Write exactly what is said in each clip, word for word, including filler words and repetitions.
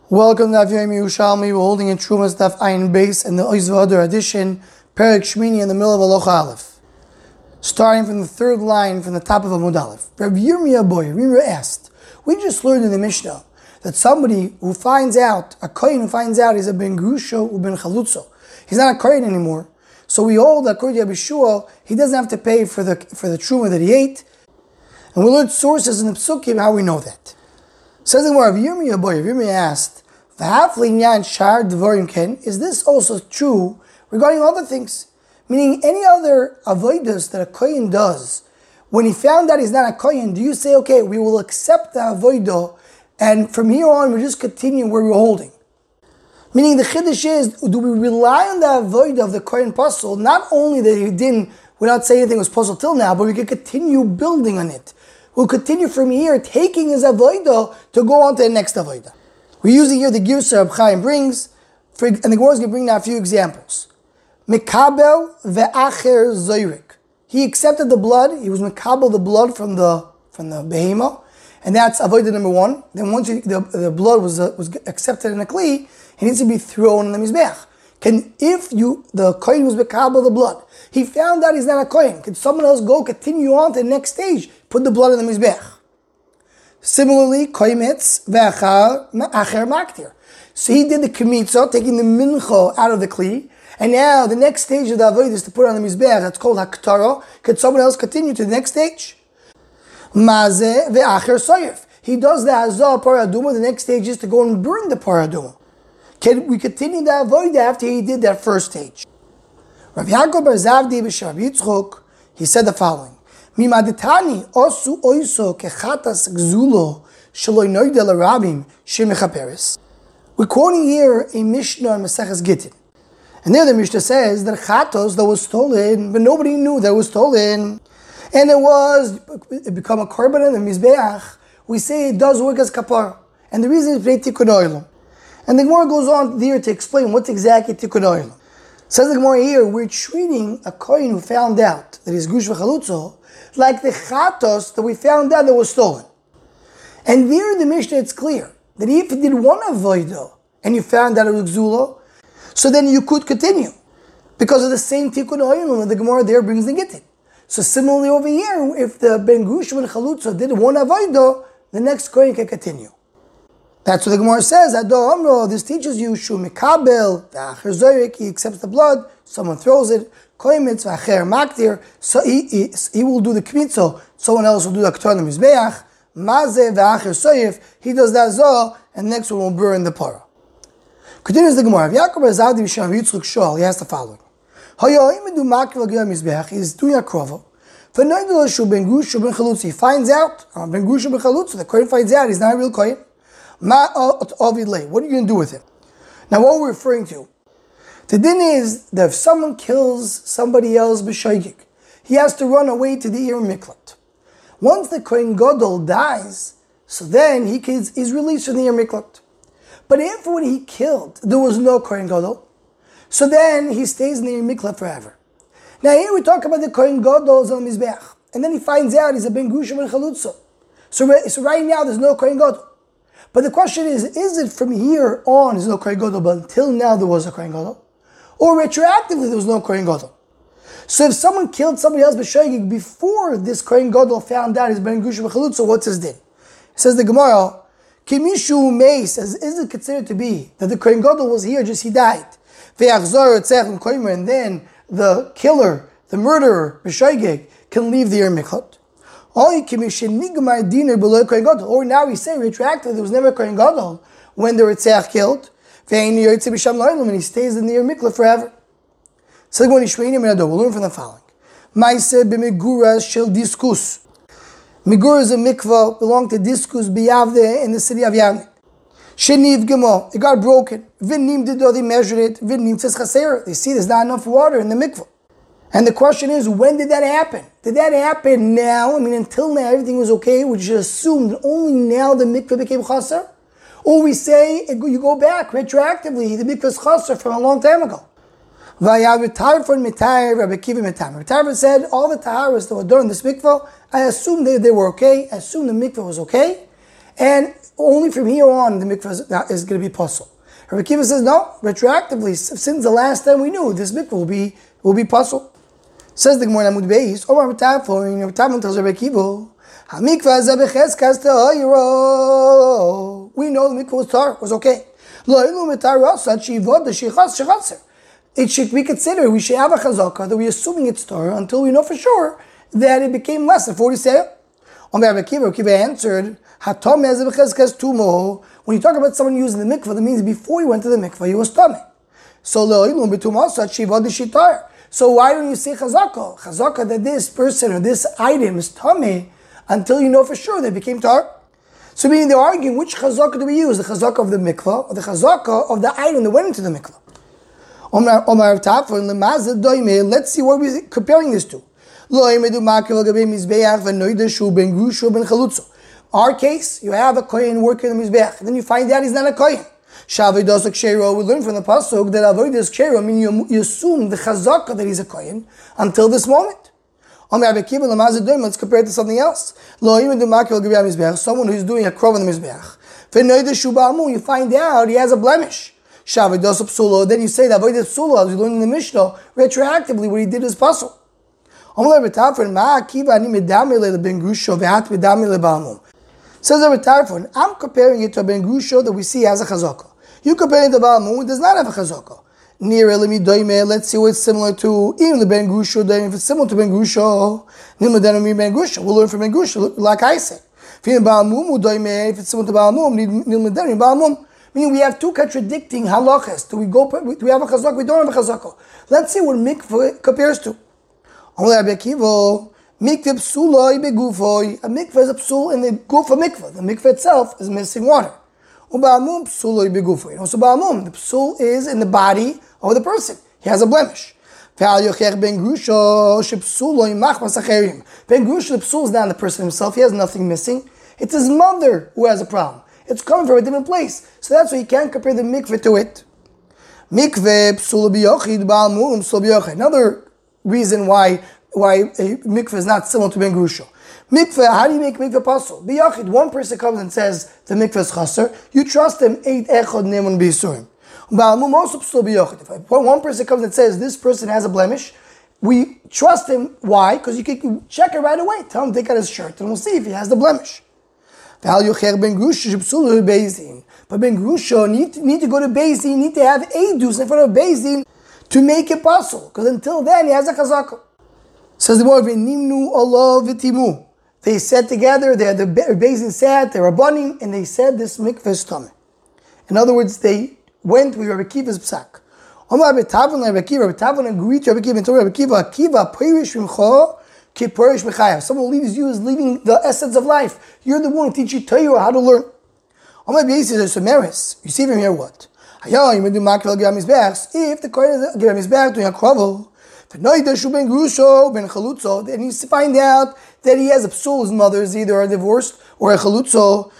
Welcome to Aviyam Yerushalmi. We're holding in Trumas Daf Ayin Beis and the Oiz V'Adar edition, Perek Shmini in the middle of Alocha Aleph. Starting from the third line from the top of Amud Aleph. Rabbi Yirmiyah Boy, Yirmiyah asked, we just learned in the Mishnah that somebody who finds out, a Kohen who finds out he's a Ben Grusho or Ben Chalutzo, he's not a Kohen anymore, so we hold that according to Rabbi Shua, he doesn't have to pay for the for the Truma that he ate. And we learned sources in the Psukim how we know that. Says the Gemara, Rabbi Yirmiyah Boy, Yirmiyah asked, is this also true regarding other things? Meaning any other avodas that a kohen does, when he found out he's not a kohen, do you say, okay, we will accept the avodah, and from here on we just continue where we're holding? Meaning the chiddush is, do we rely on the avodah of the kohen pasul, not only that he didn't, without saying anything was pasul till now, but we can continue building on it. We'll continue from here, taking his avodah to go on to the next avodah. We're using here the Girsa Reb Chaim brings, for, and the Gemara is going to bring now a few examples. Mekabel ve'acher zoyrik. He accepted the blood. He was mekabel the blood from the from the behema, and that's avodah number one. Then once you, the, the blood was uh, was accepted in a kli, it needs to be thrown in the mizbech. Can if you the kohen was mekabel the blood, he found out he's not a kohen. Can someone else go continue on to the next stage? Put the blood in the mizbech. Similarly, koimetz ve'achar acher maktir. So he did the kmitza, taking the mincha out of the kli, and now the next stage of the avodah is to put it on the mizbeach. That's called haktara. Could someone else continue to the next stage? Mazeh ve'acher soyef. He does the hazah paraduma. The next stage is to go and burn the paraduma. Can we continue the avodah after he did that first stage? Rav Yaakov bar Zavdi b'Shav Yitzchok, he said the following. Mimaditani osu oiso kechatas gzulo shaloi noidel arabim shemechaperes. We're quoting here a Mishnah in Maseches Gittin, and there the Mishnah says that chatos that was stolen, but nobody knew that was stolen, and it was it become a korban in the mizbeach. We say it does work as kapar, and the reason is bnei tikkun olam. And the Gemara goes on there to explain what's exactly tikkun olam. Says the Gemara here, we're treating a kohen who found out that he's gush v'chalutzo like the chatos that we found out that was stolen. And there in the Mishnah it's clear that if you did one avodah and you found out it was gzula, so then you could continue because of the same tikkun olam that the Gemara there brings the gittin. So similarly over here, if the ben gush and chalutza did one avodah, the next kohen can continue. That's what the Gemara says. Ado Amro, this teaches you shu mikabel v'acher zoyrik. He accepts the blood. Someone throws it. Koimitz v'acher maktir. So he, he, he will do the kmitzo. Someone else will do the k'tor mizbeach. Mazeh v'acher soyif. He does that zol, and next one will burn the parah. Continues the Gemara. Yaakov bar Zavdi b'Shav Yitzchok Shol. He has the following. Hayoim edu makir l'giyah mizbeach. He's doing a krova. V'noidel shu ben gush ben chalutz. He finds out. Uh, ben gush ben chalutz. The kohen finds out he's not a real kohen. What are you going to do with him? Now, what we're referring to, the din is that if someone kills somebody else b'shaygig, he has to run away to the Ir Miklat. Once the Kohen Gadol dies, so then he is released from the Ir Miklat. But if when he killed, there was no Kohen Gadol, so then he stays in the Ir Miklat forever. Now here we talk about the Kohen Gadol on Mizbeach, and then he finds out he's a Ben Gush ben Chalutzo. So, so right now there's no Kohen Gadol. But the question is, is it from here on, there's no Kohen Gadol, but until now there was a Kohen Gadol? Or retroactively there was no Kohen Gadol? So if someone killed somebody else b'shaygig before this Kohen Gadol found out he's Ben Gush b'chalutz, what's his din? It says the Gemara, Kimishu Mei says, is it considered to be that the Kohen Gadol was here, just he died? And then the killer, the murderer, b'shaygig, can leave the Ir Miklat? Or now we say retroactively there was never a Kohen Gadol when the Ritzach killed, and he stays in the Ir Miklat forever. So we'll learn from the following. Migur is a mikvah, belonged to Diskus B'Yavde in the city of Yavne. Sheniv Gemo, it got broken. Vinim did they measured it. Vinim tzes chaser. They see there's not enough water in the mikvah. And the question is, when did that happen? Did that happen now? I mean, until now everything was okay. We just assumed that only now the mikveh became chaser? Or we say, you go back retroactively, the mikveh is chaser from a long time ago. Rabbi Kiva said, all the taharas that were done in this mikveh, I assumed they, they were okay. I assumed the mikveh was okay. and only from here on the mikvah is, is going to be pasul. Rabbi Akiva says no, retroactively, since the last time we knew, this mikvah will be will be pasul. Says the Gemara Amud Beis, Omar Rabbi Tarfon, Rabbi Tarfon tells Rabbi Akiva, HaMikvah zeh b'cheskas ta'ayro. We know the mikvah was tar, was okay. Lo ilu mitar rasa shivod shechichas shechatzer. It should be considered, we should have a chazaka that we're assuming it's tar until we know for sure that it became less than forty seah. On Rabbi Akiva, Rabbi Akiva answered, Hatom zeh b'cheskas tumo. When you talk about someone using the mikvah, that means before he went to the mikvah, he was tameh. So lo ilu mitumasa shivod shechitar. So why don't you say chazaka? Chazaka that this person or this item is tameh until you know for sure they became tar. So meaning they're arguing which chazaka do we use, the chazaka of the mikvah or the chazaka of the item that went into the mikvah. Let's see what we're comparing this to. Our case, you have a kohen working in the mizbeach, then you find out he's not a kohen. We learn from the pasuk that avodas kshera, meaning you, you assume the chazaka that he's a kohen until this moment. Let's compare it to something else. Someone who's doing a krov in the mizbeach, you find out he has a blemish. Then you say that avodas psula, as we learned in the Mishnah, retroactively what he did is pasul. Says Rabbi Tarfon, I'm comparing it to a ben grusho that we see as a chazaka. You compare it to Baal Mum, who does not have a chazaka. Let's see what it's similar to. Even the ben grusho, if it's similar to ben grusho, we'll learn from ben grusho, like I said. If it's similar to Baal Mum, meaning we have two contradicting halachas. Do we go? Do we have a chazaka? We don't have a chazaka. Let's see what mikveh compares to. Mikveh psuloi begufoi. A mikveh is a psul in the guf of mikveh. The mikveh itself is missing water. Uba'amum psuloi begufoi. Also ba'amum, the psul is in the body of the person. He has a blemish. Ben grusho shepsuloi machmas acherim. Ben grusho, the psul is not the person himself. He has nothing missing. It's his mother who has a problem. It's coming from a different place. So that's why you can't compare the mikveh to it. Mikveh psul biyochid ba'amum psul biyochid. Another reason why why a mikveh is not similar to ben grusho. Mikveh, how do you make mikveh pasul? Biyachid, one person comes and says the mikveh is chaser, you trust him, eight echad nemun b'yisurim. Ba'almum also psul biyachid. If one person comes and says this person has a blemish, we trust him. Why? Because you can check it right away. Tell him to take out his shirt and we'll see if he has the blemish. But ben grusho, need to, need to go to Beis Din, need to have eidus in front of Beis Din to make it pasul. Because until then he has a chazaka. Says the word v'nimnu Allah v'timu. They said together, they had the Beis Din sat, they were bunning, and they said this mikveh is tameh. In other words, they went with Rabbi Akiva's psak. Omar Rabbi Tarfon, Rabbi Akiva, Rabbi Tarfon agreed to Rabbi Akiva and told Rabbi Akiva, Akiva perish mimcha ki perish mechayav. Someone who leaves you is leaving the essence of life. You're the one who teaches you Torah how to learn. Omar Rabbi Yisrael says, Sumeris. You see from here what? If the Kohen is giving his back to Yaakov, then you find out that he has a psul, his mother is either divorced or a chalutzo.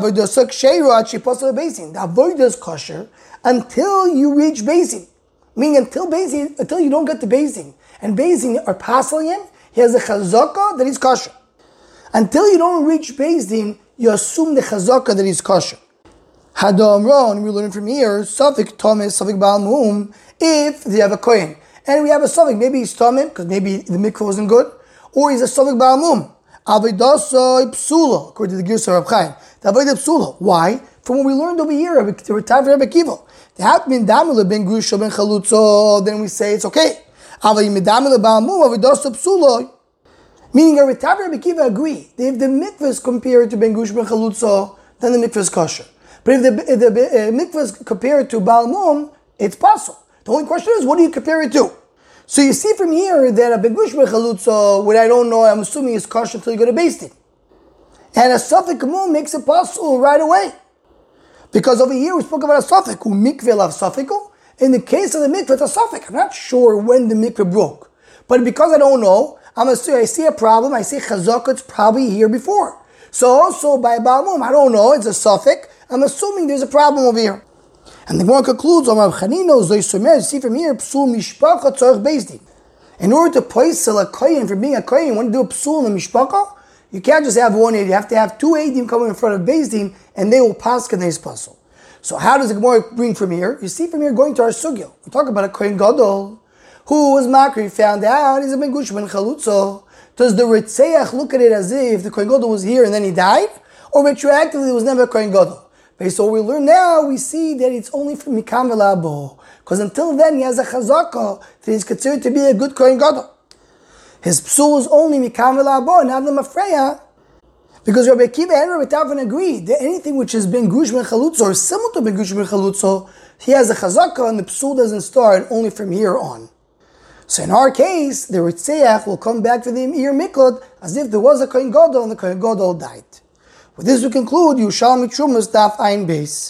The avodah is kosher until you reach Beis Din. Meaning until Beis Din, until you don't get to Beis Din. And Beis Din are passing him, he has a chazaka that he's kosher. Until you don't reach Beis Din, you assume the chazaka that he's kosher. Hadamron, we learn from here, Safik Thomas, Safik Baal Mum, if they have a kohen. And we have a Safik, maybe he's Tomim, because maybe the mikvah wasn't good, or he's a Safik Baal Mum. Avedasai Psula, according to the Girsa of Chaim. The Avodah Psula. Why? From what we learned over here, the Retav Rabbi Akiva. The Hatmin Damila ben Grusha ben Chalutzo, then we say it's okay. Avayim Damila Baal Mum, Avedasai Psula. Meaning, the Retav Rabbi Akiva agree that if the mikvah is compared to ben Grusha ben Chalutzo, then the mikvah is kosher. But if the, if the uh, mikvah is compared to Baal Mum, it's pasul. The only question is, what do you compare it to? So you see from here that a ben Grusha ben Chalutzo, what I don't know, I'm assuming is kosher until you go to Beis Din. And a Safik Mum makes it pasul right away. Because over here we spoke about a Safik, who mikveh lav Safiku. In the case of the mikveh, it's a Safik. I'm not sure when the mikveh broke. But because I don't know, I'm assuming I see a problem, I say chazaka, it's probably here before. So also by Baal Mum, I don't know, it's a Safik. I'm assuming there's a problem over here. And the Gemara concludes, you see from here, psul mishpacha tzarich Beis Din. In order to place a kohen for being a kohen, you want to do a psul in the mishpacha, You can't just have one aid. You have to have two aidim coming in front of Beis Din, and they will paskin this puzzle. So how does the Gemara bring from here? You see from here going to our sugya. We talk about a kohen gadol who was makri, found out he's a ben gush ben chalutzo. Does the ritzeach look at it as if the kohen gadol was here and then he died, or retroactively it was never a kohen gadol? Based on what we learn now, we see that it's only from mikam velabo, because until then he has a chazaka that he's considered to be a good kohen gadol. His psul is only mikam velabo, not the mafreya, because Rabbi Akiva and Rabbi Tarfon agreed that anything which has been gush ben chalutzo or similar to ben gush ben chalutzo, he has a chazaka and the psul doesn't start only from here on. So in our case, the ritzeach will come back to the ir mikot as if there was a kohen gadol and the kohen gadol died. With this we conclude Yerushalmi Trumas Daf Ayin Beis.